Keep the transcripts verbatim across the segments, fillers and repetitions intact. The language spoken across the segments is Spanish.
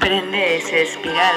Prende ese espiral.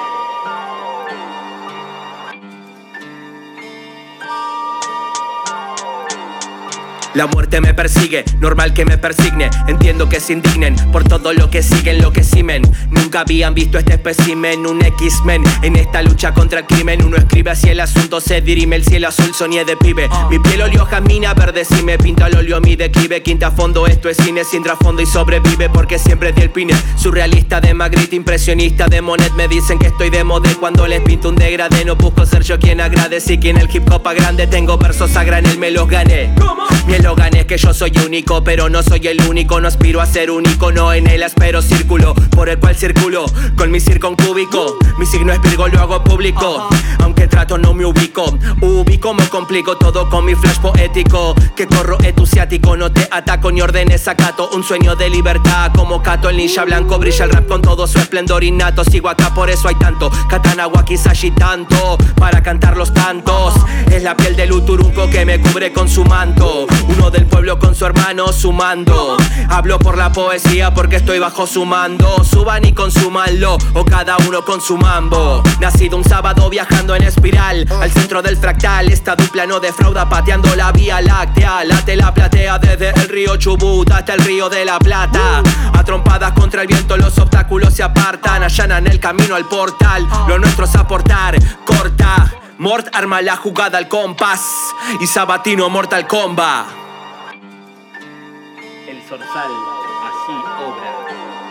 La muerte me persigue, normal que me persigne. Entiendo que se indignen por todo lo que siguen, lo que simen. Nunca habían visto este espécimen, un X-Men. En esta lucha contra el crimen, uno escribe así el asunto se dirime. El cielo azul soñé de pibe. Mi piel olió jamina, verde si me pinta el óleo mi declive. Quinta fondo, esto es cine sin trasfondo y sobrevive porque siempre di el pine. Surrealista de Magritte, impresionista de Monet. Me dicen que estoy de moda cuando les pinto un degradé. No busco ser yo quien agradece y quien el hip hop a grande. Tengo versos a granel, me los gané. Mi eslogan es que yo soy único, pero no soy el único. No aspiro a ser un icono en el áspero círculo por el cual circulo con mi circuncúbico. Mi signo es Virgo, lo hago público. Aunque trato no me ubico, ubico, me complico todo con mi flash poético. Que corro etusiático, no te ataco ni ordenes acato. Un sueño de libertad como Kato, el ninja blanco. Brilla el rap con todo su esplendor innato. Sigo acá, por eso hay tanto katana, wakizashi, tanto para cantar los cantos. Es la piel del uturunco que me cubre con su manto. Uno del pueblo con su hermano sumando. Hablo por la poesía porque estoy bajo su mando. Suban y consúmanlo, o cada uno con su mambo. Nacido un sábado viajando en espiral al centro del fractal. Esta dupla no defrauda pateando la vía láctea. Late la platea desde el río Chubut hasta el río de la Plata. A trompadas contra el viento los obstáculos se apartan. Allanan el camino al portal, lo nuestro es aportar. Corta, Mort arma la jugada al compás y Sabatino Mortal Kombat. El zorzal así obra.